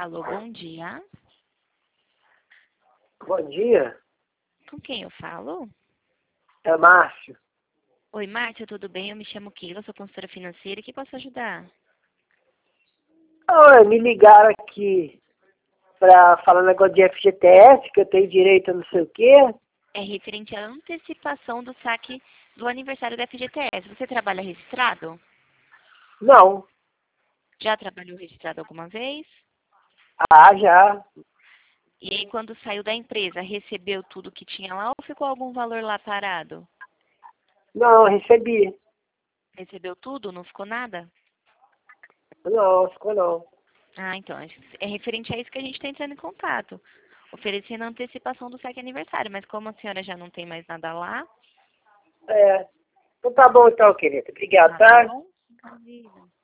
Alô, bom dia. Bom dia, Com quem eu falo? é Márcio. Oi, Márcia, tudo bem? Eu me chamo Keila, sou consultora financeira e que posso ajudar? Oi, me ligaram aqui para falar negócio de FGTS, que eu tenho direito a não sei o quê. É referente à antecipação do saque do aniversário da FGTS. Você trabalha registrado? Não. Já trabalhou registrado alguma vez? Ah, já. E aí, quando saiu da empresa, recebeu tudo que tinha lá ou ficou algum valor lá parado? Não, recebi. Recebeu tudo? Não ficou nada? Não, ficou não. Ah, então, é referente a isso que a gente está entrando em contato. Oferecendo a antecipação do saque aniversário. Mas como a senhora já não tem mais nada lá, É. Então tá bom então, querida. Obrigado, tá tá? bom? Imagina.